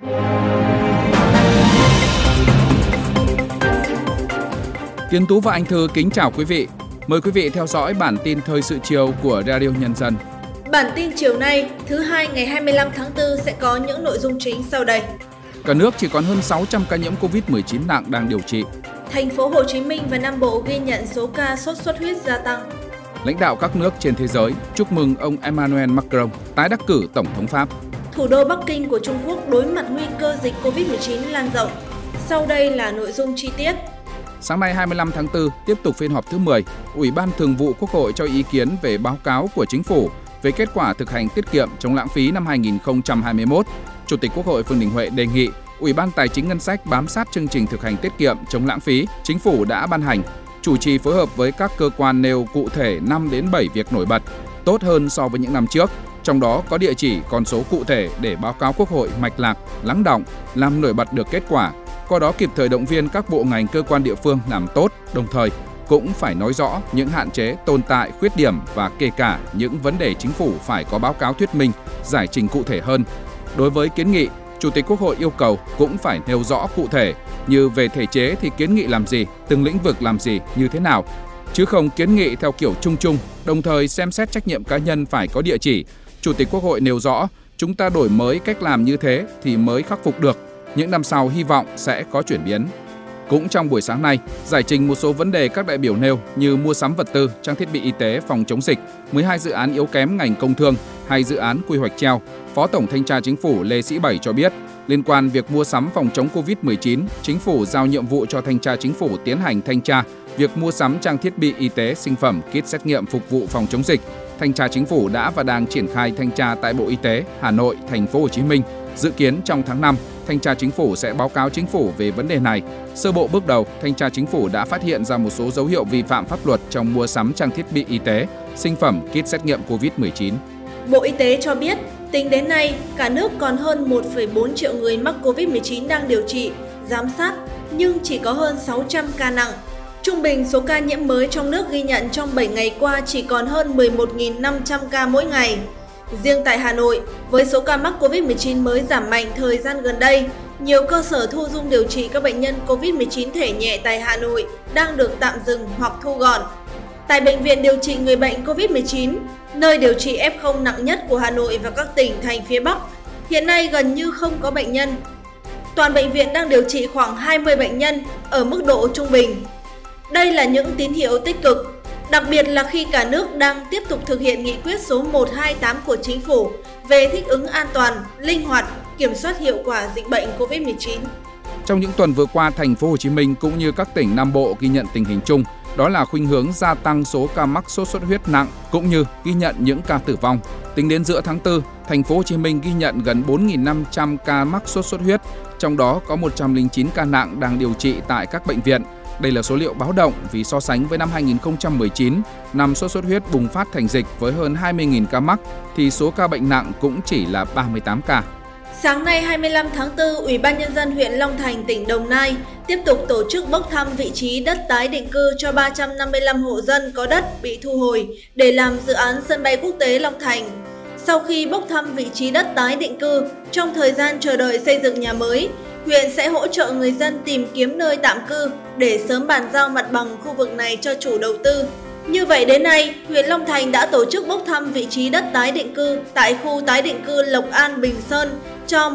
Kiên Tú và Anh Thư kính chào quý vị. Mời quý vị theo dõi bản tin thời sự chiều của Radio Nhân dân. Bản tin chiều nay, thứ Hai ngày 25 tháng 4 sẽ có những nội dung chính sau đây. Cả nước chỉ còn hơn 600 ca nhiễm Covid-19 nặng đang điều trị. Thành phố Hồ Chí Minh và Nam Bộ ghi nhận số ca sốt xuất huyết gia tăng. Lãnh đạo các nước trên thế giới chúc mừng ông Emmanuel Macron tái đắc cử Tổng thống Pháp. Thủ đô Bắc Kinh của Trung Quốc đối mặt nguy cơ dịch Covid-19 lan rộng. Sau đây là nội dung chi tiết. Sáng nay 25 tháng 4, tiếp tục phiên họp thứ 10, Ủy ban Thường vụ Quốc hội cho ý kiến về báo cáo của Chính phủ về kết quả thực hành tiết kiệm chống lãng phí năm 2021. Chủ tịch Quốc hội Vương Đình Huệ đề nghị Ủy ban Tài chính Ngân sách bám sát chương trình thực hành tiết kiệm chống lãng phí Chính phủ đã ban hành, chủ trì phối hợp với các cơ quan nêu cụ thể 5 đến 7 việc nổi bật, tốt hơn so với những năm trước. Trong đó có địa chỉ con số cụ thể để báo cáo Quốc hội mạch lạc, lắng đọng, làm nổi bật được kết quả. Qua đó kịp thời động viên các bộ ngành cơ quan địa phương làm tốt, đồng thời cũng phải nói rõ những hạn chế, tồn tại, khuyết điểm và kể cả những vấn đề Chính phủ phải có báo cáo thuyết minh, giải trình cụ thể hơn. Đối với kiến nghị, Chủ tịch Quốc hội yêu cầu cũng phải nêu rõ cụ thể như về thể chế thì kiến nghị làm gì, từng lĩnh vực làm gì, như thế nào, chứ không kiến nghị theo kiểu chung chung, đồng thời xem xét trách nhiệm cá nhân phải có địa chỉ. Chủ tịch Quốc hội nêu rõ, chúng ta đổi mới cách làm như thế thì mới khắc phục được. Những năm sau hy vọng sẽ có chuyển biến. Cũng trong buổi sáng nay, giải trình một số vấn đề các đại biểu nêu như mua sắm vật tư, trang thiết bị y tế phòng chống dịch, 12 dự án yếu kém ngành công thương hay dự án quy hoạch treo, Phó Tổng Thanh tra Chính phủ Lê Sĩ Bảy cho biết, liên quan việc mua sắm phòng chống Covid-19, Chính phủ giao nhiệm vụ cho Thanh tra Chính phủ tiến hành thanh tra việc mua sắm trang thiết bị y tế, sinh phẩm, kit xét nghiệm phục vụ phòng chống dịch. Thanh tra Chính phủ đã và đang triển khai thanh tra tại Bộ Y tế, Hà Nội, Thành phố Hồ Chí Minh. Dự kiến trong tháng 5, Thanh tra Chính phủ sẽ báo cáo Chính phủ về vấn đề này. Sơ bộ bước đầu, Thanh tra Chính phủ đã phát hiện ra một số dấu hiệu vi phạm pháp luật trong mua sắm trang thiết bị y tế, sinh phẩm, kit xét nghiệm Covid-19. Bộ Y tế cho biết, tính đến nay, cả nước còn hơn 1,4 triệu người mắc Covid-19 đang điều trị, giám sát, nhưng chỉ có hơn 600 ca nặng. Trung bình số ca nhiễm mới trong nước ghi nhận trong 7 ngày qua chỉ còn hơn 11.500 ca mỗi ngày. Riêng tại Hà Nội, với số ca mắc Covid-19 mới giảm mạnh thời gian gần đây, nhiều cơ sở thu dung điều trị các bệnh nhân Covid-19 thể nhẹ tại Hà Nội đang được tạm dừng hoặc thu gọn. Tại Bệnh viện điều trị người bệnh Covid-19, nơi điều trị F0 nặng nhất của Hà Nội và các tỉnh thành phía Bắc, hiện nay gần như không có bệnh nhân. Toàn bệnh viện đang điều trị khoảng 20 bệnh nhân ở mức độ trung bình. Đây là những tín hiệu tích cực, đặc biệt là khi cả nước đang tiếp tục thực hiện nghị quyết số 128 của Chính phủ về thích ứng an toàn, linh hoạt, kiểm soát hiệu quả dịch bệnh Covid-19. Trong những tuần vừa qua, Thành phố Hồ Chí Minh cũng như các tỉnh Nam Bộ ghi nhận tình hình chung, đó là khuynh hướng gia tăng số ca mắc sốt xuất huyết nặng cũng như ghi nhận những ca tử vong. Tính đến giữa tháng 4, Thành phố Hồ Chí Minh ghi nhận gần 4.500 ca mắc sốt xuất huyết, trong đó có 109 ca nặng đang điều trị tại các bệnh viện. Đây là số liệu báo động vì so sánh với năm 2019, năm sốt xuất huyết bùng phát thành dịch với hơn 20.000 ca mắc, thì số ca bệnh nặng cũng chỉ là 38 ca. Sáng nay 25 tháng 4, Ủy ban Nhân dân huyện Long Thành, tỉnh Đồng Nai tiếp tục tổ chức bốc thăm vị trí đất tái định cư cho 355 hộ dân có đất bị thu hồi để làm dự án sân bay quốc tế Long Thành. Sau khi bốc thăm vị trí đất tái định cư, trong thời gian chờ đợi xây dựng nhà mới, huyện sẽ hỗ trợ người dân tìm kiếm nơi tạm cư để sớm bàn giao mặt bằng khu vực này cho chủ đầu tư. Như vậy đến nay, huyện Long Thành đã tổ chức bốc thăm vị trí đất tái định cư tại khu tái định cư Lộc An, Bình Sơn cho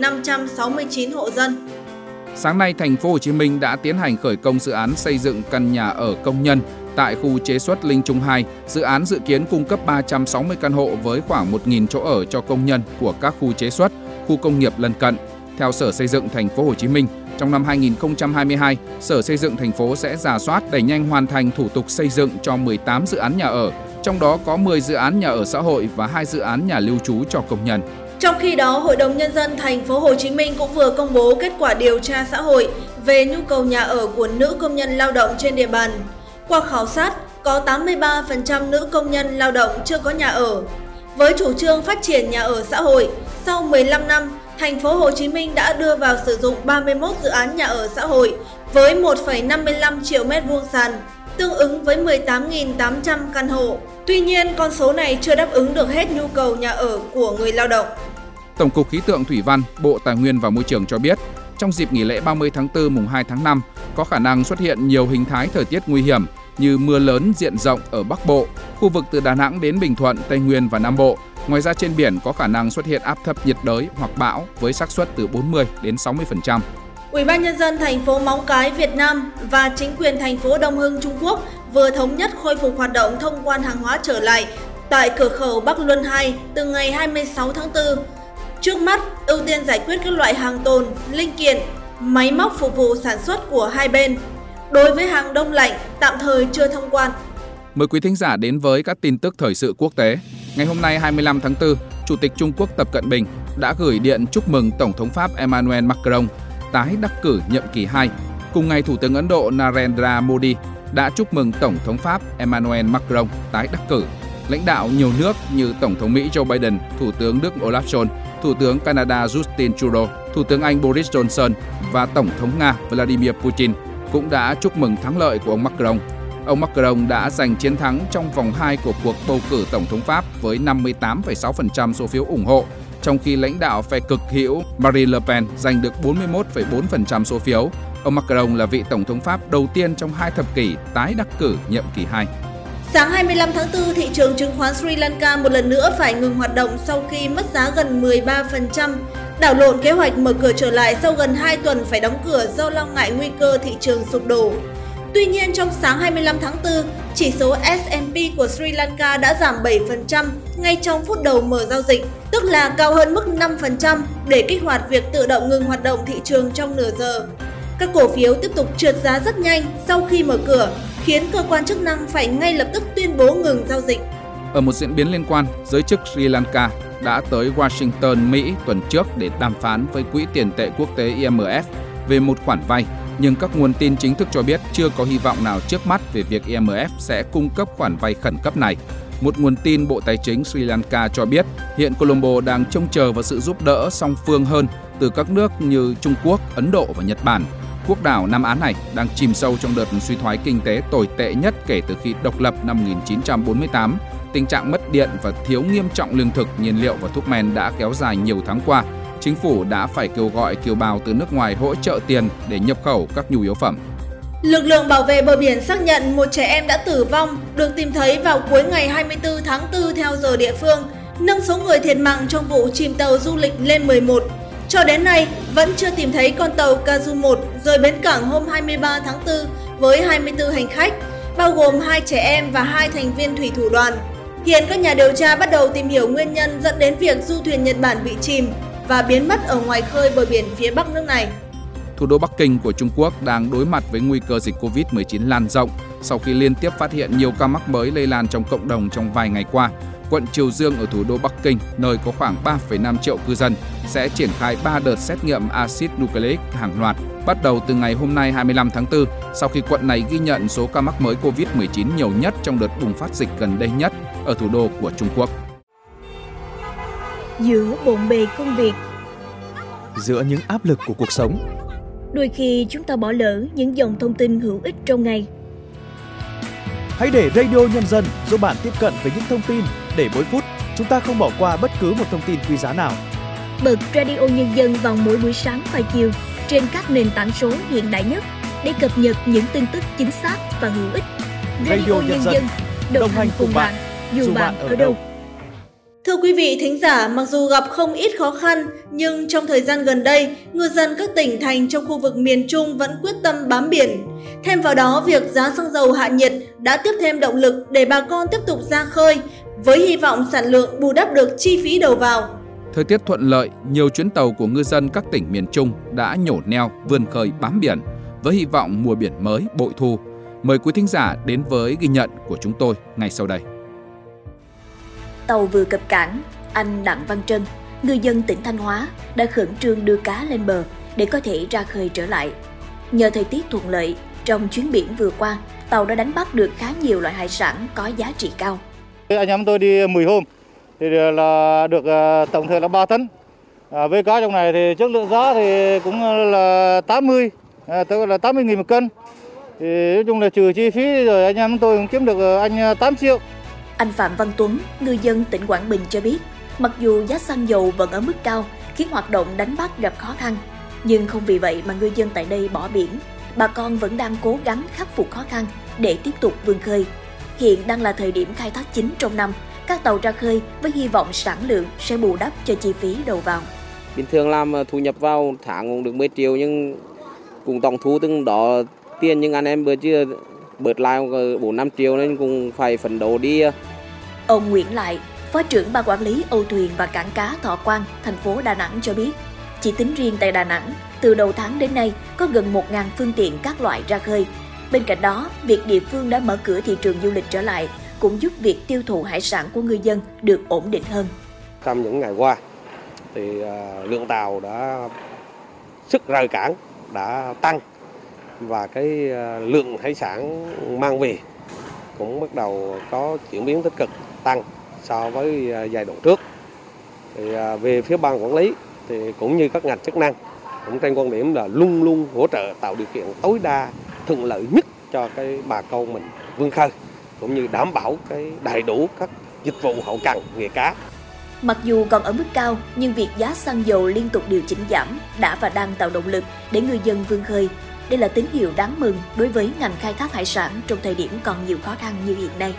1.569 hộ dân. Sáng nay, Thành phố Hồ Chí Minh đã tiến hành khởi công dự án xây dựng căn nhà ở công nhân tại khu chế xuất Linh Trung 2. Dự án dự kiến cung cấp 360 căn hộ với khoảng 1.000 chỗ ở cho công nhân của các khu chế xuất, khu công nghiệp lân cận. Theo Sở Xây dựng Thành phố Hồ Chí Minh, trong năm 2022, Sở Xây dựng thành phố sẽ rà soát đẩy nhanh hoàn thành thủ tục xây dựng cho 18 dự án nhà ở, trong đó có 10 dự án nhà ở xã hội và 2 dự án nhà lưu trú cho công nhân. Trong khi đó, Hội đồng Nhân dân Thành phố Hồ Chí Minh cũng vừa công bố kết quả điều tra xã hội về nhu cầu nhà ở của nữ công nhân lao động trên địa bàn. Qua khảo sát, có 83% nữ công nhân lao động chưa có nhà ở. Với chủ trương phát triển nhà ở xã hội, sau 15 năm, Thành phố Hồ Chí Minh đã đưa vào sử dụng 31 dự án nhà ở xã hội với 1,55 triệu mét vuông sàn, tương ứng với 18.800 căn hộ. Tuy nhiên, con số này chưa đáp ứng được hết nhu cầu nhà ở của người lao động. Tổng cục Khí tượng Thủy văn, Bộ Tài nguyên và Môi trường cho biết, trong dịp nghỉ lễ 30 tháng 4 mùng 2 tháng 5, có khả năng xuất hiện nhiều hình thái thời tiết nguy hiểm như mưa lớn diện rộng ở Bắc Bộ, khu vực từ Đà Nẵng đến Bình Thuận, Tây Nguyên và Nam Bộ. Ngoài ra trên biển có khả năng xuất hiện áp thấp nhiệt đới hoặc bão với xác suất từ 40 đến 60%. Ủy ban nhân dân thành phố Móng Cái, Việt Nam và chính quyền thành phố Đông Hưng, Trung Quốc vừa thống nhất khôi phục hoạt động thông quan hàng hóa trở lại tại cửa khẩu Bắc Luân 2 từ ngày 26 tháng 4. Trước mắt, ưu tiên giải quyết các loại hàng tồn, linh kiện, máy móc phục vụ sản xuất của hai bên. Đối với hàng đông lạnh, tạm thời chưa thông quan. Mời quý thính giả đến với các tin tức thời sự quốc tế. Ngày hôm nay 25 tháng 4, Chủ tịch Trung Quốc Tập Cận Bình đã gửi điện chúc mừng Tổng thống Pháp Emmanuel Macron tái đắc cử nhậm kỳ 2. Cùng ngày, Thủ tướng Ấn Độ Narendra Modi đã chúc mừng Tổng thống Pháp Emmanuel Macron tái đắc cử. Lãnh đạo nhiều nước như Tổng thống Mỹ Joe Biden, Thủ tướng Đức Olaf Scholz, Thủ tướng Canada Justin Trudeau, Thủ tướng Anh Boris Johnson và Tổng thống Nga Vladimir Putin cũng đã chúc mừng thắng lợi của ông Macron. Ông Macron đã giành chiến thắng trong vòng 2 của cuộc bầu cử Tổng thống Pháp với 58,6% số phiếu ủng hộ, trong khi lãnh đạo phe cực hữu Marine Le Pen giành được 41,4% số phiếu. Ông Macron là vị Tổng thống Pháp đầu tiên trong 2 thập kỷ tái đắc cử nhậm kỳ 2. Sáng 25 tháng 4, thị trường chứng khoán Sri Lanka một lần nữa phải ngừng hoạt động sau khi mất giá gần 13%, đảo lộn kế hoạch mở cửa trở lại sau gần 2 tuần phải đóng cửa do lo ngại nguy cơ thị trường sụp đổ. Tuy nhiên, trong sáng 25 tháng 4, chỉ số S&P của Sri Lanka đã giảm 7% ngay trong phút đầu mở giao dịch, tức là cao hơn mức 5% để kích hoạt việc tự động ngừng hoạt động thị trường trong nửa giờ. Các cổ phiếu tiếp tục trượt giá rất nhanh sau khi mở cửa, khiến cơ quan chức năng phải ngay lập tức tuyên bố ngừng giao dịch. Ở một diễn biến liên quan, giới chức Sri Lanka đã tới Washington, Mỹ tuần trước để đàm phán với Quỹ tiền tệ quốc tế IMF về một khoản vay, nhưng các nguồn tin chính thức cho biết chưa có hy vọng nào trước mắt về việc IMF sẽ cung cấp khoản vay khẩn cấp này. Một nguồn tin Bộ Tài chính Sri Lanka cho biết hiện Colombo đang trông chờ vào sự giúp đỡ song phương hơn từ các nước như Trung Quốc, Ấn Độ và Nhật Bản. Quốc đảo Nam Á này đang chìm sâu trong đợt suy thoái kinh tế tồi tệ nhất kể từ khi độc lập năm 1948. Tình trạng mất điện và thiếu nghiêm trọng lương thực, nhiên liệu và thuốc men đã kéo dài nhiều tháng qua. Chính phủ đã phải kêu gọi kiều bào từ nước ngoài hỗ trợ tiền để nhập khẩu các nhu yếu phẩm. Lực lượng bảo vệ bờ biển xác nhận một trẻ em đã tử vong, được tìm thấy vào cuối ngày 24 tháng 4 theo giờ địa phương, nâng số người thiệt mạng trong vụ chìm tàu du lịch lên 11. Cho đến nay, vẫn chưa tìm thấy con tàu Kazu 1 rời bến cảng hôm 23 tháng 4 với 24 hành khách, bao gồm 2 trẻ em và 2 thành viên thủy thủ đoàn. Hiện các nhà điều tra bắt đầu tìm hiểu nguyên nhân dẫn đến việc du thuyền Nhật Bản bị chìm và biến mất ở ngoài khơi bờ biển phía bắc nước này. Thủ đô Bắc Kinh của Trung Quốc đang đối mặt với nguy cơ dịch Covid-19 lan rộng sau khi liên tiếp phát hiện nhiều ca mắc mới lây lan trong cộng đồng trong vài ngày qua. Quận Triều Dương ở thủ đô Bắc Kinh, nơi có khoảng 3,5 triệu cư dân, sẽ triển khai 3 đợt xét nghiệm axit nucleic hàng loạt bắt đầu từ ngày hôm nay 25 tháng 4, sau khi quận này ghi nhận số ca mắc mới Covid-19 nhiều nhất trong đợt bùng phát dịch gần đây nhất ở thủ đô của Trung Quốc. Giữa bộn bề công việc, giữa những áp lực của cuộc sống, đôi khi chúng ta bỏ lỡ những dòng thông tin hữu ích trong ngày. Hãy để Radio Nhân dân giúp bạn tiếp cận với những thông tin để mỗi phút chúng ta không bỏ qua bất cứ một thông tin quý giá nào. Bật Radio Nhân dân vào mỗi buổi sáng và chiều trên các nền tảng số hiện đại nhất để cập nhật những tin tức chính xác và hữu ích. Radio Nhân dân đồng hành cùng bạn dù bạn ở đâu. Thưa quý vị thính giả, mặc dù gặp không ít khó khăn, nhưng trong thời gian gần đây, ngư dân các tỉnh thành trong khu vực miền Trung vẫn quyết tâm bám biển. Thêm vào đó, việc giá xăng dầu hạ nhiệt đã tiếp thêm động lực để bà con tiếp tục ra khơi, với hy vọng sản lượng bù đắp được chi phí đầu vào. Thời tiết thuận lợi, nhiều chuyến tàu của ngư dân các tỉnh miền Trung đã nhổ neo vươn khơi bám biển, với hy vọng mùa biển mới bội thu. Mời quý thính giả đến với ghi nhận của chúng tôi ngay sau đây. Tàu vừa cập cảng, anh Đặng Văn Trân, ngư dân tỉnh Thanh Hóa, đã khẩn trương đưa cá lên bờ để có thể ra khơi trở lại. Nhờ thời tiết thuận lợi, trong chuyến biển vừa qua, tàu đã đánh bắt được khá nhiều loại hải sản có giá trị cao. Anh em tôi đi 10 hôm thì là được tổng thể là 3 tấn. Với cá trong này thì chất lượng giá thì cũng là 80, tức là 80.000 một cân. Thì nói chung là trừ chi phí rồi anh em tôi cũng kiếm được anh 8 triệu. Anh Phạm Văn Tuấn, ngư dân tỉnh Quảng Bình cho biết, Mặc dù giá xăng dầu vẫn ở mức cao, khiến hoạt động đánh bắt gặp khó khăn, nhưng không vì vậy mà ngư dân tại đây bỏ biển. Bà con vẫn đang cố gắng khắc phục khó khăn để tiếp tục vươn khơi. Hiện đang là thời điểm khai thác chính trong năm, các tàu ra khơi với hy vọng sản lượng sẽ bù đắp cho chi phí đầu vào. Bình thường làm thu nhập vào tháng cũng được 10 triệu nhưng cũng tổng thu từng đó tiền, nhưng anh em bữa chưa bớt lại 4-5 triệu nên cũng phải phấn đấu đi. Ông Nguyễn Lại, Phó trưởng Ban Quản lý Âu thuyền và Cảng cá Thọ Quang, thành phố Đà Nẵng cho biết, chỉ tính riêng tại Đà Nẵng, từ đầu tháng đến nay có gần 1.000 phương tiện các loại ra khơi. Bên cạnh đó, việc địa phương đã mở cửa thị trường du lịch trở lại cũng giúp việc tiêu thụ hải sản của ngư dân được ổn định hơn. Trong những ngày qua, thì lượng tàu đã sức rời cảng đã tăng và cái lượng hải sản mang về cũng bắt đầu có chuyển biến tích cực tăng so với giai đoạn trước. Thì về phía ban quản lý thì cũng như các ngành chức năng cũng trên quan điểm là luôn luôn hỗ trợ tạo điều kiện tối đa thuận lợi nhất cho cái bà con mình vươn khơi, cũng như đảm bảo cái đầy đủ các dịch vụ hậu cần nghề cá. Mặc dù còn ở mức cao, nhưng việc giá xăng dầu liên tục điều chỉnh giảm đã và đang tạo động lực để người dân vươn khơi. Đây là tín hiệu đáng mừng đối với ngành khai thác hải sản trong thời điểm còn nhiều khó khăn như hiện nay.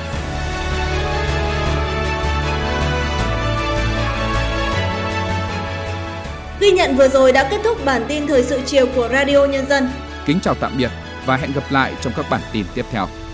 Ghi nhận vừa rồi đã kết thúc bản tin thời sự chiều của Radio Nhân dân. Kính chào tạm biệt và hẹn gặp lại trong các bản tin tiếp theo.